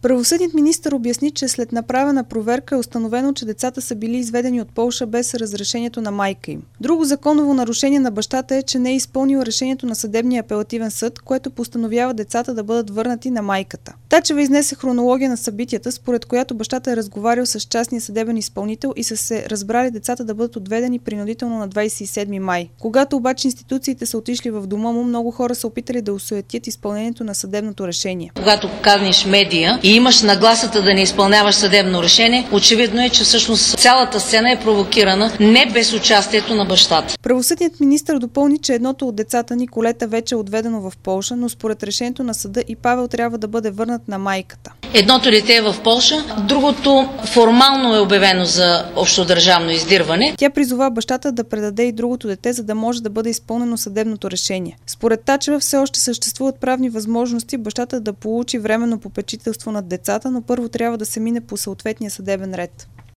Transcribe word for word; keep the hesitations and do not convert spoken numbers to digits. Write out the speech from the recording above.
Правосъдният министър обясни, че след направена проверка е установено, че децата са били изведени от Полша без разрешението на майка им. Друго законово нарушение на бащата е, че не е изпълнил решението на съдебния апелативен съд, което постановява децата да бъдат върнати на майката. Тачева изнесе хронология на събитията, според която бащата е разговарял с частния съдебен изпълнител и са се разбрали децата да бъдат отведени принудително на двадесет и седми май. Когато обаче институциите са отишли в дома му, много хора са опитали да осуетят изпълнението на съдебното решение. Когато каниш медия и имаш нагласата да не изпълняваш съдебно решение, очевидно е, че всъщност цялата сцена е провокирана не без участието на бащата. Правосъдният министър допълни, че едното от децата, Николета, вече е отведено в Полша, но според решението на съда и Павел трябва да бъде върнат на майката. Едното дете е в Полша, другото формално е обявено за общодържавно издирване. Тя призова бащата да предаде и другото дете, за да може да бъде изпълнено съдебното решение. Според Тачева все още съществуват правни възможности бащата да получи временно попечителство над децата, но първо трябва да се мине по съответния съдебен ред.